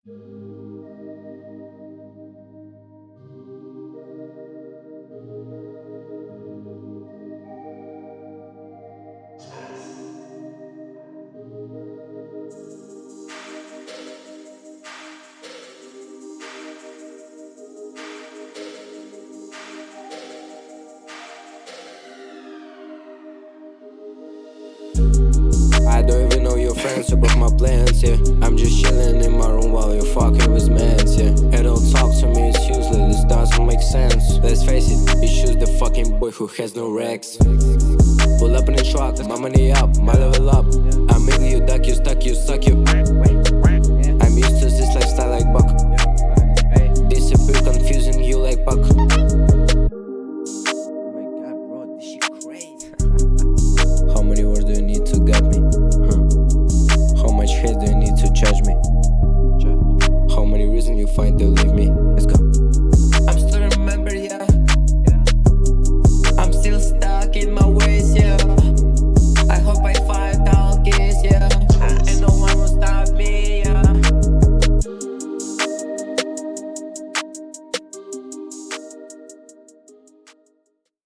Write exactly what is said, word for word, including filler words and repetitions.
I don't even know your friends, you broke my plans, yeah. I'm just chilling in my room while you're fucking with mans, yeah. And don't talk to me, it's useless, this doesn't make sense. Let's face it, you choose the fucking boy who has no racks. Pull up in the truck, my money up, my level up. I'm making you duck, you stuck, you suck, you. I'm used to this lifestyle like Buck. Disappear, confusing you like Buck. How many words do you need to get me? Huh? How much hate do you need to judge me? How many reasons you find to leave me? Let's go.